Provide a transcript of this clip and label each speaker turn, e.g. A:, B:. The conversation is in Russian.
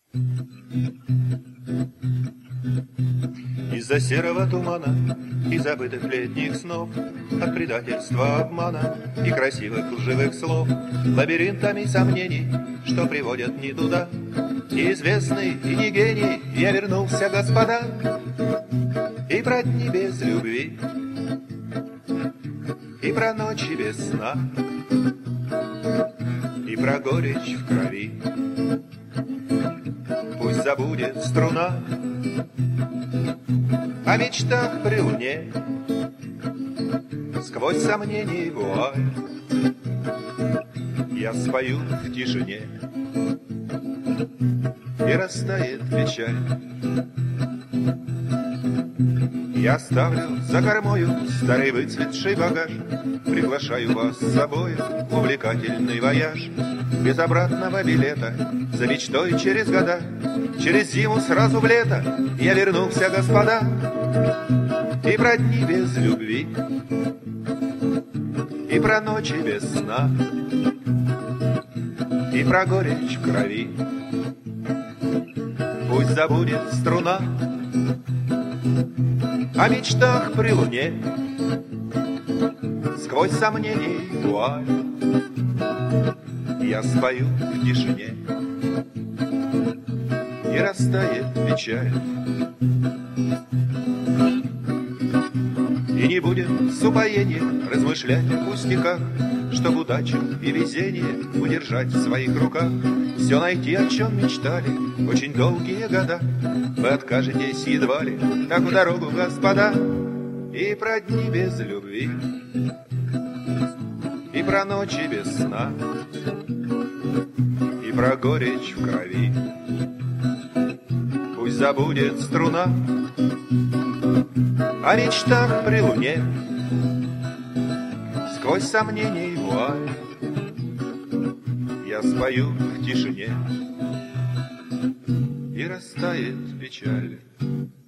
A: Из-за серого тумана и забытых летних снов, от предательства, обмана и красивых лживых слов, лабиринтами сомнений, что приводят не туда. Неизвестный и не гений, я вернулся, господа, и про дни без любви, и про ночи без сна, и про горечь в крови. Пусть забудет струна о мечтах при луне, сквозь сомнений вуаль я спою в тишине, и растает печаль. Я ставлю за кормою старый выцветший багаж, приглашаю вас с собой в увлекательный вояж. Без обратного билета, за мечтой через года, через зиму сразу в лето я вернулся, господа, и про дни без любви, и про ночи без сна, и про горечь в крови. Пусть забудет струна о мечтах при луне, сквозь сомнений вуаль я спою в тишине, и растает печаль. И не будем с упоением размышлять о пустяках, чтоб удачу и везение удержать в своих руках. Все найти, о чем мечтали очень долгие года. Вы откажетесь едва ли так в дорогу, господа, и про дни без любви, и про ночи без сна, и про горечь в крови. Пусть забудет струна о мечтах при луне, сквозь сомнений вуаль я спою в тишине, и растает печаль.